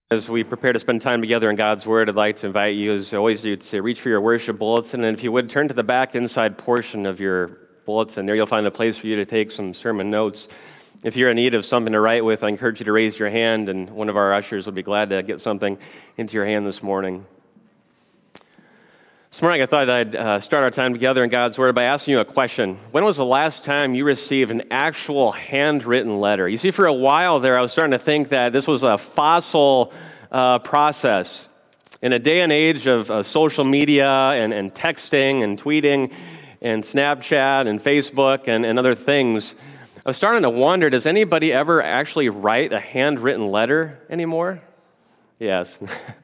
As we prepare to spend time together in God's Word, I'd like to invite you, as I always do, to reach for your worship bulletin. And if you would, turn to the back inside portion of your bulletin. There you'll find a place for you to take some sermon notes. If you're in need of something to write with, I encourage you to raise your hand, and one of our ushers will be glad to get something into your hand this morning. This morning, I thought I'd start our time together in God's Word by asking you a question. When was the last time you received an actual handwritten letter? You see, for a while there, I was starting to think that this was a fossil process. In a day and age of social media and texting and tweeting and Snapchat and Facebook and other things, I was starting to wonder, does anybody ever actually write a handwritten letter anymore? Yes.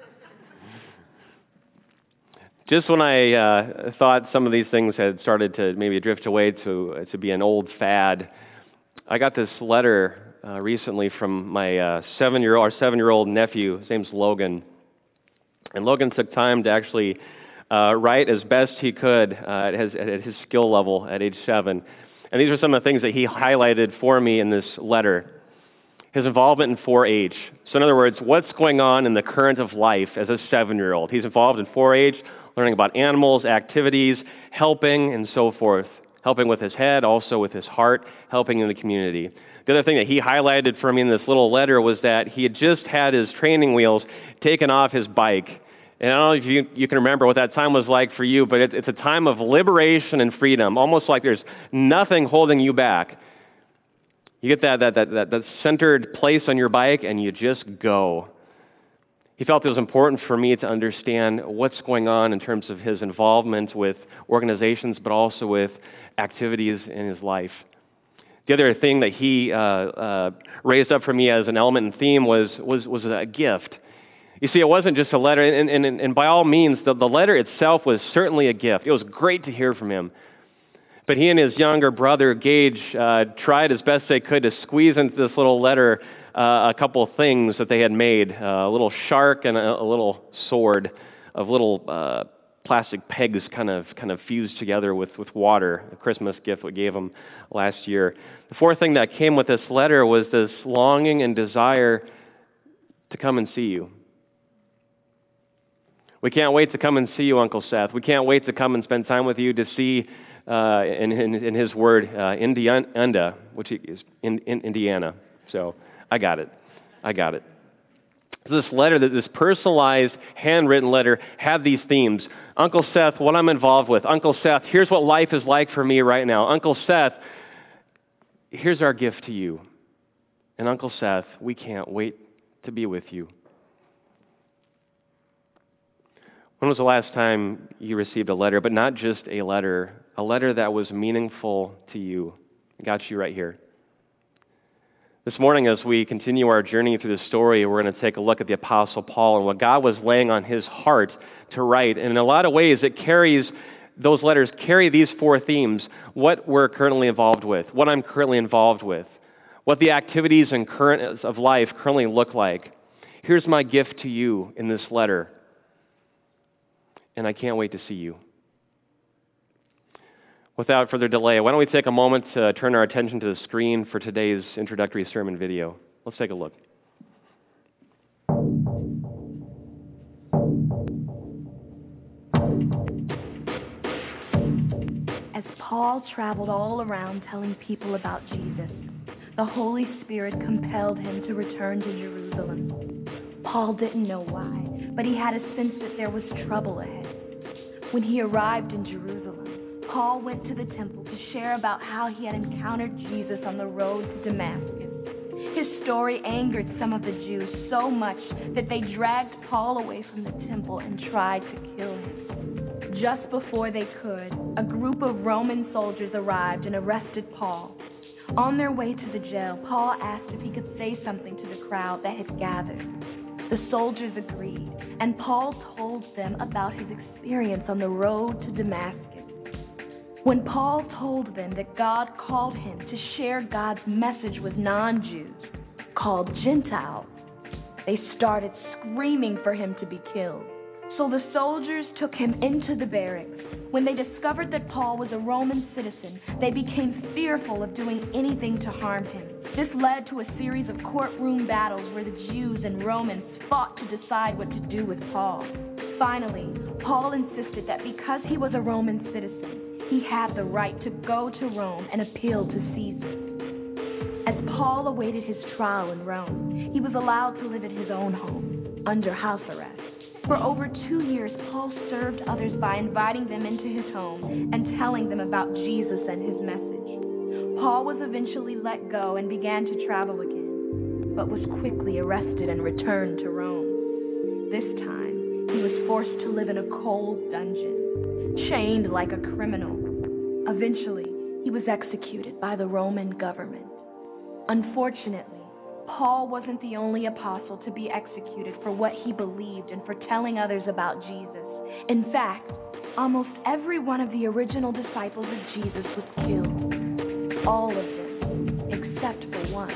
Just when I thought some of these things had started to maybe drift away to be an old fad, I got this letter recently from my seven-year-old nephew. His name's Logan. And Logan took time to actually write as best he could at his skill level at age 7. And these are some of the things that he highlighted for me in this letter. His involvement in 4-H. So in other words, what's going on in the current of life as a 7-year-old? He's involved in 4-H, learning about animals, activities, helping, and so forth. Helping with his head, also with his heart, helping in the community. The other thing that he highlighted for me in this little letter was that he had just had his training wheels taken off his bike. And I don't know if you can remember what that time was like for you, but it's a time of liberation and freedom, almost like there's nothing holding you back. You get that centered place on your bike, and you just go. He felt it was important for me to understand what's going on in terms of his involvement with organizations, but also with activities in his life. The other thing that he raised up for me as an element and theme was a gift. You see, it wasn't just a letter, and by all means, the letter itself was certainly a gift. It was great to hear from him. But he and his younger brother, Gage, tried as best they could to squeeze into this little letter a couple things that they had made, a little shark and a little sword of little plastic pegs kind of fused together with water, a Christmas gift we gave him last year. The fourth thing that came with this letter was this longing and desire to come and see you. We can't wait to come and see you, Uncle Seth. We can't wait to come and spend time with you to see, in his word, Indiana, which is in Indiana. So I got it. So this letter, this personalized, handwritten letter, had these themes. Uncle Seth, what I'm involved with. Uncle Seth, here's what life is like for me right now. Uncle Seth, here's our gift to you. And Uncle Seth, we can't wait to be with you. When was the last time you received a letter, but not just a letter that was meaningful to you? I got you right here. This morning, as we continue our journey through the story, we're going to take a look at the Apostle Paul and what God was laying on his heart to write. And in a lot of ways, those letters carry these 4 themes: what we're currently involved with, what I'm currently involved with, what the activities and currents of life currently look like. Here's my gift to you in this letter. And I can't wait to see you. Without further delay, why don't we take a moment to turn our attention to the screen for today's introductory sermon video. Let's take a look. As Paul traveled all around telling people about Jesus, the Holy Spirit compelled him to return to Jerusalem. Paul didn't know why, but he had a sense that there was trouble ahead. When he arrived in Jerusalem, Paul went to the temple to share about how he had encountered Jesus on the road to Damascus. His story angered some of the Jews so much that they dragged Paul away from the temple and tried to kill him. Just before they could, a group of Roman soldiers arrived and arrested Paul. On their way to the jail, Paul asked if he could say something to the crowd that had gathered. The soldiers agreed, and Paul told them about his experience on the road to Damascus. When Paul told them that God called him to share God's message with non-Jews, called Gentiles, they started screaming for him to be killed. So the soldiers took him into the barracks. When they discovered that Paul was a Roman citizen, they became fearful of doing anything to harm him. This led to a series of courtroom battles where the Jews and Romans fought to decide what to do with Paul. Finally, Paul insisted that because he was a Roman citizen, he had the right to go to Rome and appeal to Caesar. As Paul awaited his trial in Rome, he was allowed to live at his own home, under house arrest. For over 2 years, Paul served others by inviting them into his home and telling them about Jesus and his message. Paul was eventually let go and began to travel again, but was quickly arrested and returned to Rome. This time, he was forced to live in a cold dungeon, chained like a criminal. Eventually, he was executed by the Roman government. Unfortunately, Paul wasn't the only apostle to be executed for what he believed and for telling others about Jesus. In fact, almost every one of the original disciples of Jesus was killed. All of them, except for one.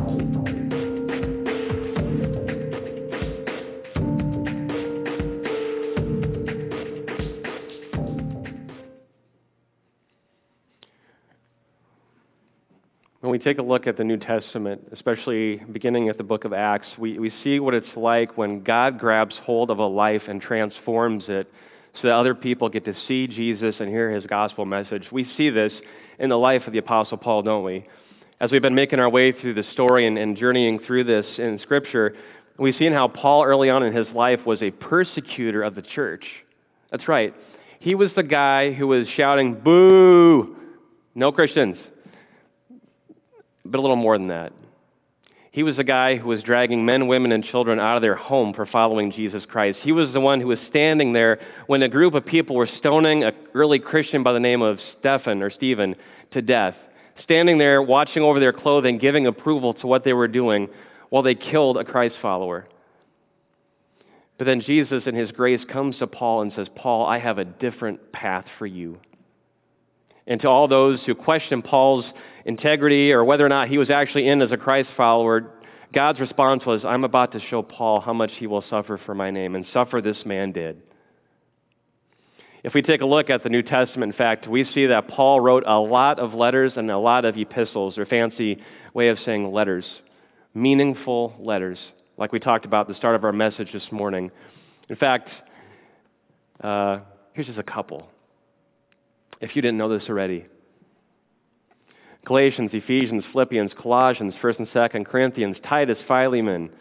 When we take a look at the New Testament, especially beginning at the book of Acts, we see what it's like when God grabs hold of a life and transforms it so that other people get to see Jesus and hear his gospel message. We see this in the life of the Apostle Paul, don't we? As we've been making our way through the story and journeying through this in Scripture, we've seen how Paul early on in his life was a persecutor of the church. That's right. He was the guy who was shouting, "Boo! No Christians." But a little more than that. He was the guy who was dragging men, women, and children out of their home for following Jesus Christ. He was the one who was standing there when a group of people were stoning an early Christian by the name of Stephen to death, standing there watching over their clothing, giving approval to what they were doing while they killed a Christ follower. But then Jesus in his grace comes to Paul and says, "Paul, I have a different path for you." And to all those who question Paul's integrity or whether or not he was actually in as a Christ follower, God's response was, "I'm about to show Paul how much he will suffer for my name," and suffer this man did. If we take a look at the New Testament, in fact, we see that Paul wrote a lot of letters and a lot of epistles, or fancy way of saying letters, meaningful letters, like we talked about at the start of our message this morning. In fact, here's just a couple. If you didn't know this already. Galatians, Ephesians, Philippians, Colossians, 1st and 2nd Corinthians, Titus, Philemon,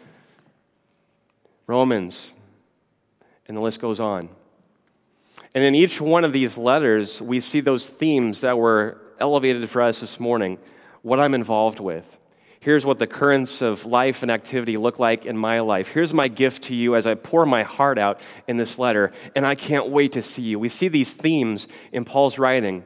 Romans, and the list goes on. And in each one of these letters, we see those themes that were elevated for us this morning, what I'm involved with. Here's what the currents of life and activity look like in my life. Here's my gift to you as I pour my heart out in this letter, and I can't wait to see you. We see these themes in Paul's writing.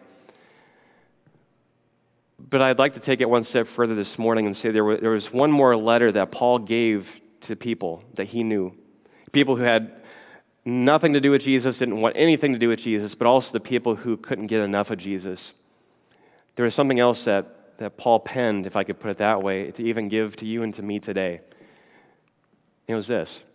But I'd like to take it one step further this morning and say there was one more letter that Paul gave to people that he knew. People who had nothing to do with Jesus, didn't want anything to do with Jesus, but also the people who couldn't get enough of Jesus. There was something else that Paul penned, if I could put it that way, to even give to you and to me today. It was this: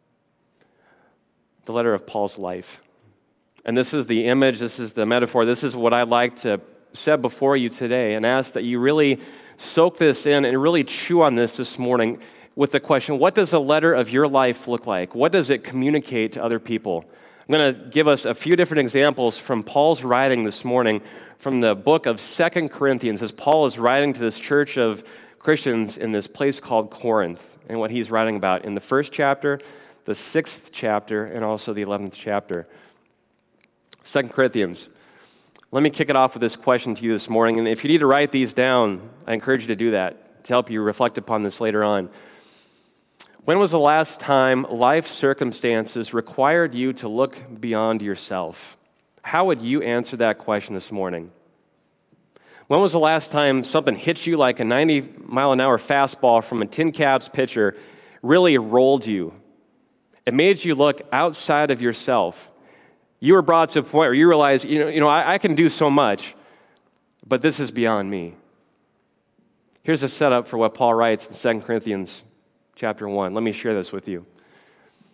the letter of Paul's life. And this is the image, this is the metaphor, this is what I'd like to set before you today and ask that you really soak this in and really chew on this morning with the question, what does a letter of your life look like? What does it communicate to other people? I'm going to give us a few different examples from Paul's writing this morning from the book of 2 Corinthians, as Paul is writing to this church of Christians in this place called Corinth, and what he's writing about in the 1st chapter, the 6th chapter, and also the 11th chapter. 2 Corinthians. Let me kick it off with this question to you this morning, and if you need to write these down, I encourage you to do that to help you reflect upon this later on. When was the last time life circumstances required you to look beyond yourself? How would you answer that question this morning? When was the last time something hit you like a 90-mile-an-hour fastball from a Tin Caps pitcher, really rolled you? It made you look outside of yourself. You were brought to a point where you realize, I can do so much, but this is beyond me. Here's a setup for what Paul writes in 2 Corinthians chapter 1. Let me share this with you.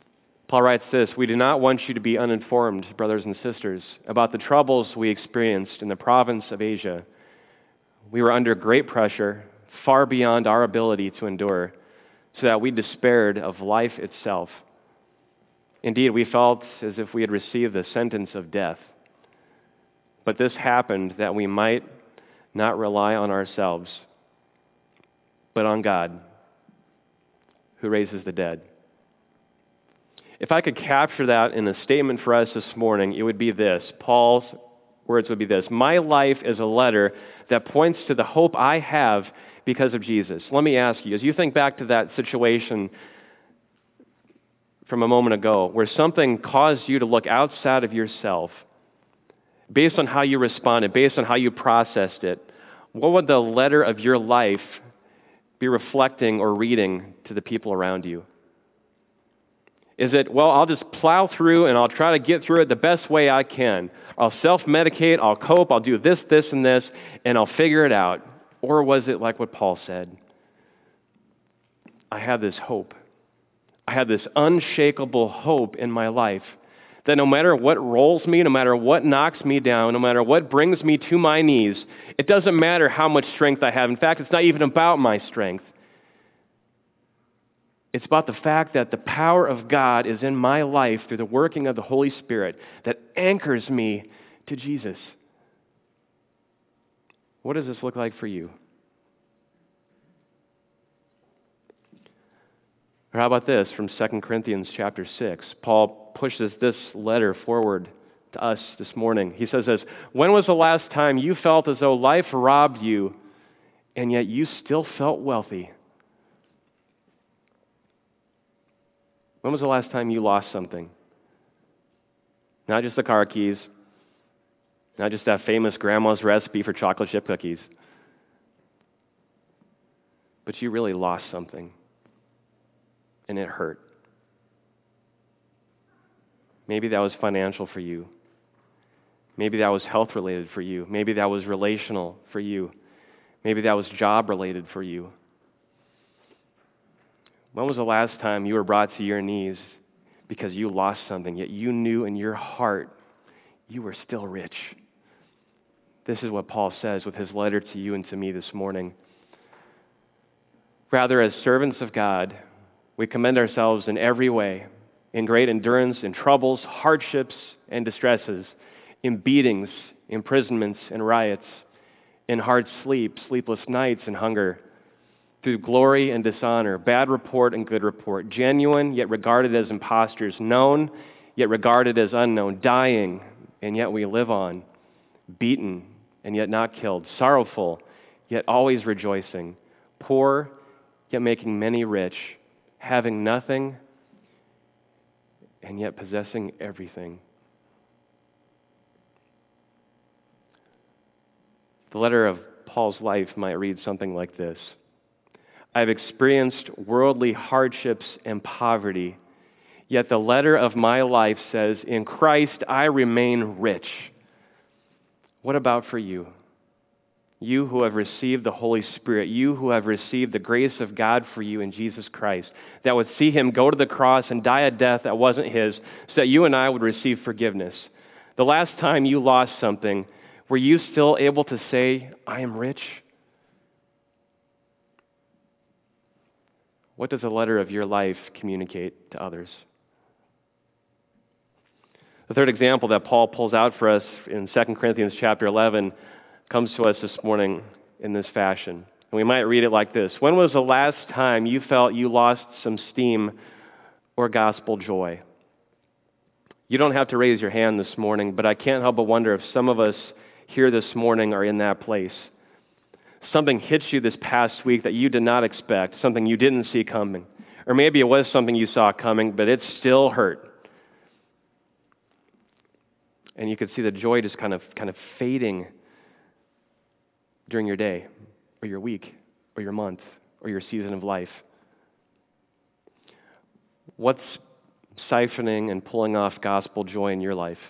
Paul writes this: "We do not want you to be uninformed, brothers and sisters, about the troubles we experienced in the province of Asia. We were under great pressure, far beyond our ability to endure, so that we despaired of life itself. Indeed, we felt as if we had received the sentence of death. But this happened that we might not rely on ourselves, but on God, who raises the dead." If I could capture that in a statement for us this morning, it would be this. Paul's words would be this: "My life is a letter that points to the hope I have because of Jesus." Let me ask you, as you think back to that situation from a moment ago, where something caused you to look outside of yourself, based on how you responded, based on how you processed it, what would the letter of your life be reflecting or reading to the people around you? Is it, well, I'll just plow through and I'll try to get through it the best way I can. I'll self-medicate, I'll cope, I'll do this, this, and this, and I'll figure it out? Or was it like what Paul said? I have this hope. I have this unshakable hope in my life that no matter what rolls me, no matter what knocks me down, no matter what brings me to my knees, it doesn't matter how much strength I have. In fact, it's not even about my strength. It's about the fact that the power of God is in my life through the working of the Holy Spirit that anchors me to Jesus. What does this look like for you? Or how about this from 2 Corinthians chapter 6? Paul pushes this letter forward to us this morning. He says this: "When was the last time you felt as though life robbed you, and yet you still felt wealthy?" When was the last time you lost something? Not just the car keys, not just that famous grandma's recipe for chocolate chip cookies, but you really lost something, and it hurt. Maybe that was financial for you. Maybe that was health-related for you. Maybe that was relational for you. Maybe that was job-related for you. When was the last time you were brought to your knees because you lost something, yet you knew in your heart you were still rich? This is what Paul says with his letter to you and to me this morning. Rather, as servants of God, we commend ourselves in every way, in great endurance, in troubles, hardships, and distresses, in beatings, imprisonments, and riots, in hard sleep, sleepless nights, and hunger, through glory and dishonor, bad report and good report, genuine yet regarded as impostors, known yet regarded as unknown, dying and yet we live on, beaten and yet not killed, sorrowful yet always rejoicing, poor yet making many rich, having nothing and yet possessing everything. The letter of Paul's life might read something like this: "I've experienced worldly hardships and poverty, yet the letter of my life says, in Christ I remain rich." What about for you? You who have received the Holy Spirit, you who have received the grace of God for you in Jesus Christ, that would see him go to the cross and die a death that wasn't his, so that you and I would receive forgiveness. The last time you lost something, were you still able to say, "I am rich"? What does the letter of your life communicate to others? The third example that Paul pulls out for us in 2 Corinthians chapter 11 comes to us this morning in this fashion. And we might read it like this: "When was the last time you felt you lost some steam or gospel joy?" You don't have to raise your hand this morning, but I can't help but wonder if some of us here this morning are in that place. Something hits you this past week that you did not expect, something you didn't see coming. Or maybe it was something you saw coming, but it still hurt. And you could see the joy just kind of fading during your day, or your week, or your month, or your season of life. What's siphoning and pulling off gospel joy in your life?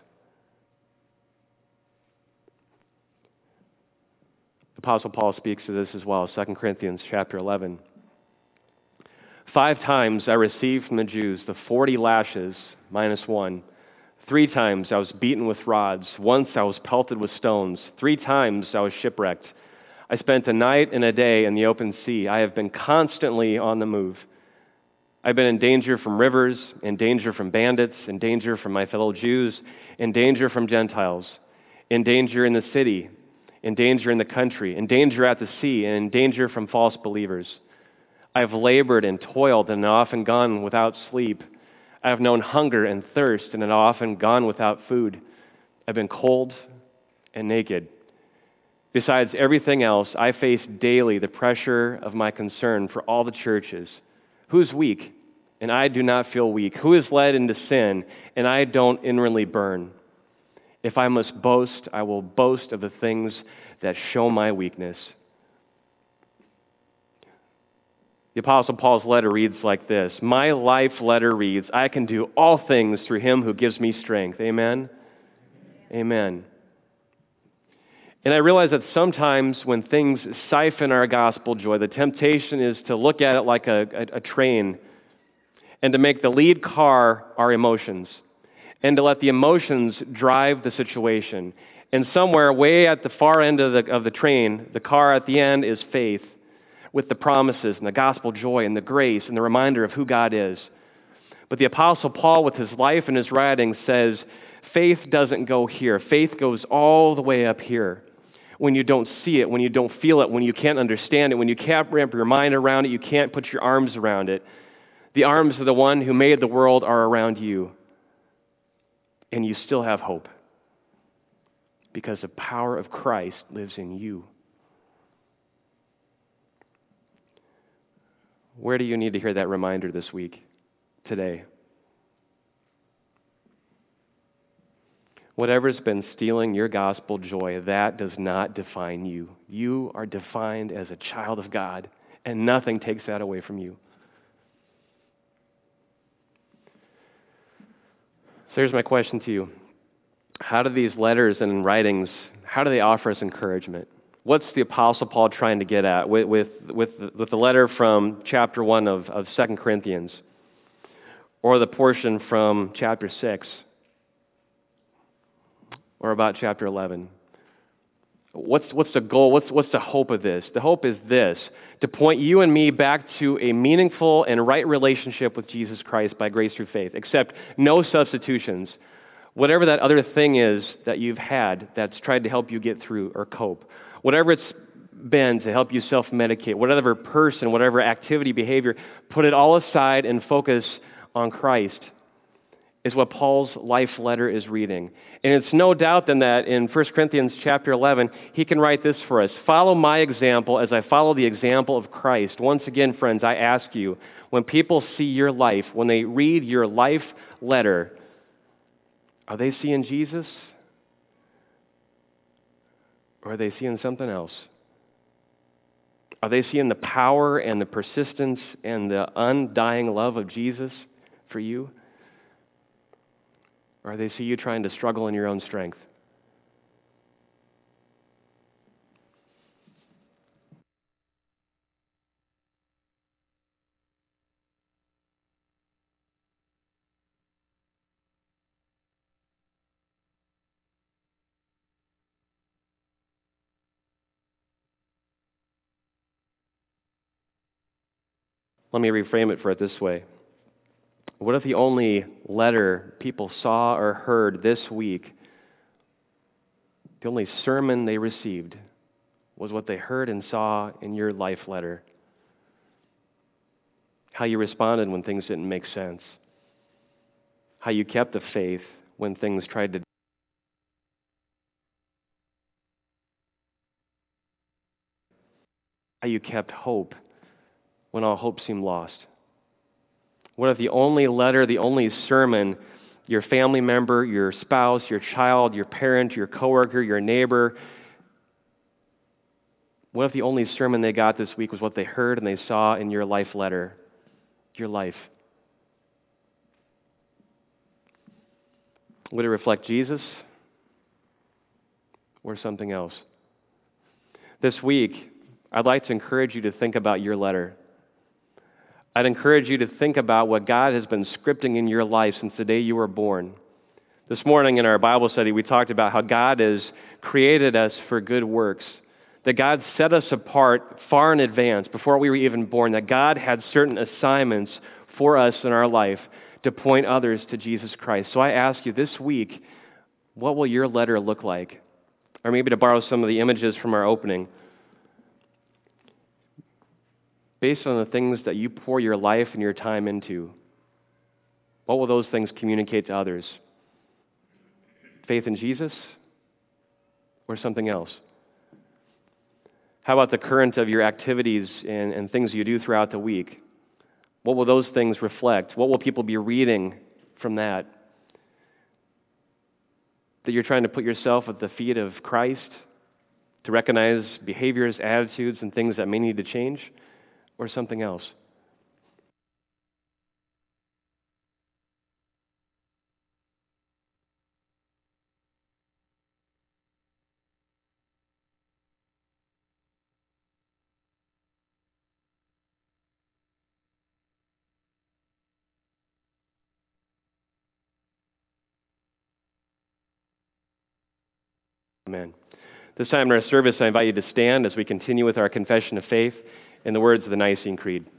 The Apostle Paul speaks to this as well, 2 Corinthians chapter 11. 5 times I received from the Jews the 40 lashes minus 1. 3 times I was beaten with rods. Once I was pelted with stones. 3 times I was shipwrecked. I spent a night and a day in the open sea. I have been constantly on the move. I've been in danger from rivers, in danger from bandits, in danger from my fellow Jews, in danger from Gentiles, in danger in the city, in danger in the country, in danger at the sea, and in danger from false believers. I have labored and toiled and often gone without sleep. I have known hunger and thirst and have often gone without food. I've been cold and naked. Besides everything else, I face daily the pressure of my concern for all the churches. Who is weak, and I do not feel weak? Who is led into sin, and I don't inwardly burn? If I must boast, I will boast of the things that show my weakness. The Apostle Paul's letter reads like this. My life letter reads, I can do all things through him who gives me strength. Amen? Amen. And I realize that sometimes when things siphon our gospel joy, the temptation is to look at it like a train and to make the lead car our emotions and to let the emotions drive the situation. And somewhere way at the far end of the train, the car at the end is faith with the promises and the gospel joy and the grace and the reminder of who God is. But the Apostle Paul, with his life and his writings, says faith doesn't go here. Faith goes all the way up here. When you don't see it, when you don't feel it, when you can't understand it, when you can't wrap your mind around it, you can't put your arms around it. The arms of the one who made the world are around you. And you still have hope. Because the power of Christ lives in you. Where do you need to hear that reminder this week, today? Whatever's been stealing your gospel joy, that does not define you. You are defined as a child of God, and nothing takes that away from you. So here's my question to you. How do these letters and writings, how do they offer us encouragement? What's the Apostle Paul trying to get at with the letter from chapter 1 of 2 Corinthians, or the portion from chapter 6, or about chapter 11? What's the goal? What's the hope of this? The hope is this, to point you and me back to a meaningful and right relationship with Jesus Christ by grace through faith, except no substitutions. Whatever that other thing is that you've had that's tried to help you get through or cope, whatever it's been to help you self-medicate, whatever person, whatever activity, behavior, put it all aside and focus on Christ is what Paul's life letter is reading. And it's no doubt then that in 1 Corinthians chapter 11, he can write this for us. Follow my example as I follow the example of Christ. Once again, friends, I ask you, when people see your life, when they read your life letter, are they seeing Jesus? Or are they seeing something else? Are they seeing the power and the persistence and the undying love of Jesus for you? Or they see you trying to struggle in your own strength? Let me reframe it for it this way. What if the only letter people saw or heard this week, the only sermon they received, was what they heard and saw in your life letter? How you responded when things didn't make sense. How you kept the faith when things tried to. How you kept hope when all hope seemed lost. What if the only letter, the only sermon your family member, your spouse, your child, your parent, your coworker, your neighbor, what if the only sermon they got this week was what they heard and they saw in your life letter, your life? Would it reflect Jesus or something else? This week, I'd like to encourage you to think about your letter. I'd encourage you to think about what God has been scripting in your life since the day you were born. This morning in our Bible study, we talked about how God has created us for good works, that God set us apart far in advance, before we were even born, that God had certain assignments for us in our life to point others to Jesus Christ. So I ask you this week, what will your letter look like? Or maybe to borrow some of the images from our opening, based on the things that you pour your life and your time into, what will those things communicate to others? Faith in Jesus or something else? How about the current of your activities and things you do throughout the week? What will those things reflect? What will people be reading from that? That you're trying to put yourself at the feet of Christ to recognize behaviors, attitudes, and things that may need to change, or something else? Amen. This time in our service, I invite you to stand as we continue with our confession of faith in the words of the Nicene Creed.